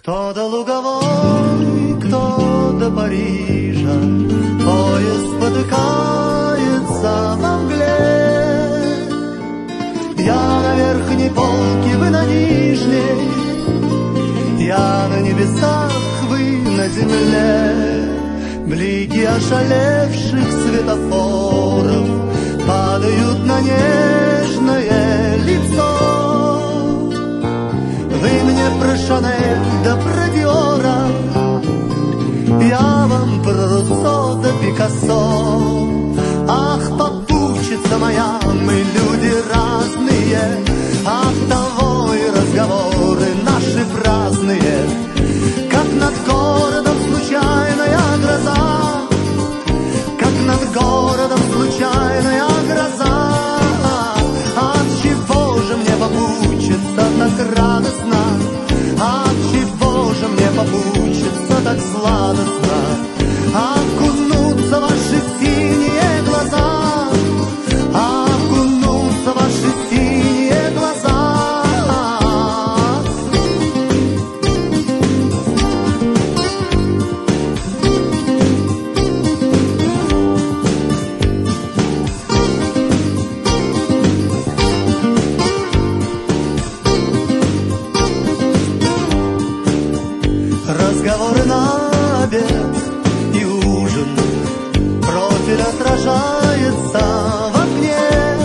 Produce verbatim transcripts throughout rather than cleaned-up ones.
Кто до Луговой, кто до Парижа, поезд спотыкается во мгле. Я на верхней полке, вы на нижней, я на небесах, вы на земле. Блики ошалевших светофоров падают на нежное лицо. Вы мне про Шанель да про Диора, я вам про Руссо да Пикассо. Ах, попутчица моя, мы люди разные, оттого и разговоры наши праздные. Как над городом случайная гроза, как над городом случайная гроза. Отчего же мне попутчица так радостно, отчего же мне попутчица так сладостно? Окунуться в ваши синие глаза, окунуться в ваши синие глаза. Разговоры на обед и ужин, профиль отражается в окне.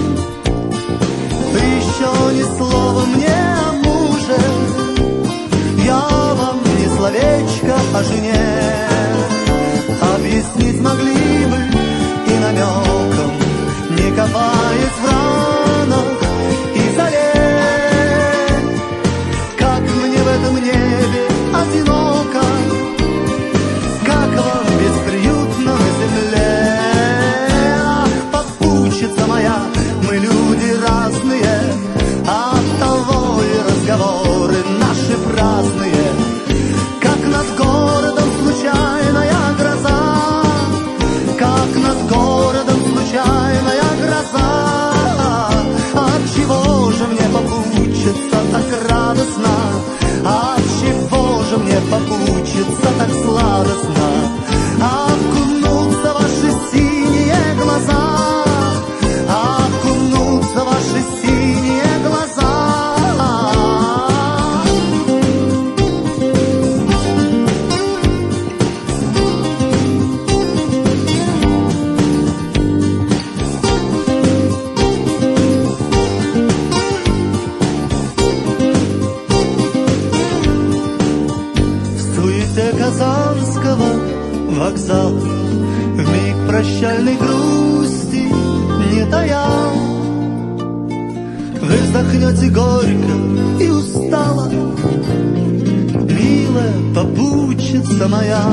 Вы еще ни слова мне о муже, я вам ни словечко о жене. Объяснить могли бы и намеком, не копаясь в ранах и зале. Как мне в этом небе одиноко, как вам бесприютно на земле. Ах, попутчица моя, мы люди разные, оттого и разговоры наши праздные. Как над городом случайная гроза, как над городом случайная гроза. Отчего же мне попутчица так радостно, отчего же мне попутчица так сладостно? Окунуться в ваши синие глаза, окунуться в ваши синие глаза. Казанского вокзала вмиг прощальной грусти не тая. Вы вздохнете горько и устало, милая попутчица моя.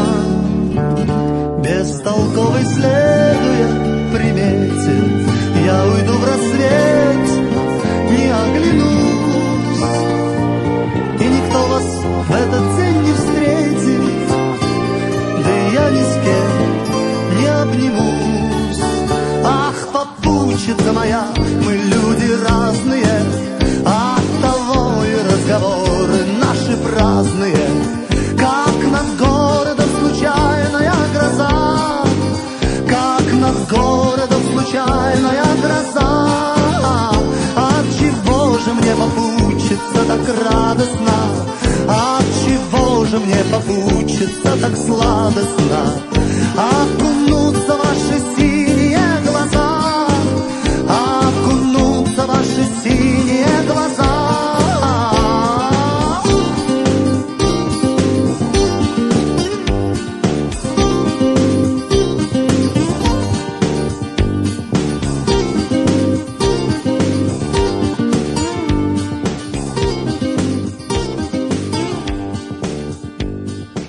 Бестолковой следуя примете, я уйду в рассвет, не оглянусь, и никто вас в этот день не встретит, я ни с кем не обнимусь. Ах, попутчица моя, мы люди разные, оттого и разговоры наши праздные. Как над городом случайная гроза, как над городом случайная гроза. Отчего же мне попутчица так радостно, отчего же мне попутчица так сладостно? Окунуться в ваши